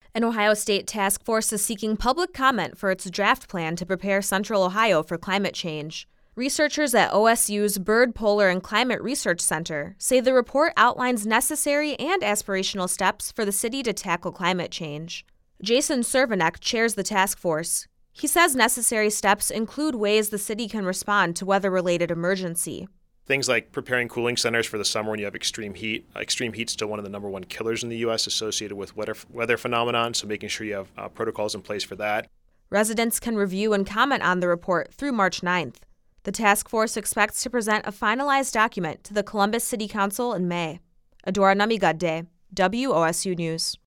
An Ohio State task force is seeking public comment for its draft plan to prepare Central Ohio for climate change. Researchers at OSU's Byrd Polar and Climate Research Center say the report outlines necessary and aspirational steps for the city to tackle climate change. Jason Cervenek chairs the task force. He says necessary steps include ways the city can respond to weather-related emergency. Things like preparing cooling centers for the summer when you have extreme heat. Extreme heat's still one of the number one killers in the U.S. associated with weather phenomenon, so making sure you have protocols in place for that. Residents can review and comment on the report through March 9th. The task force expects to present a finalized document to the Columbus City Council in May. Adora Namigadde, WOSU News.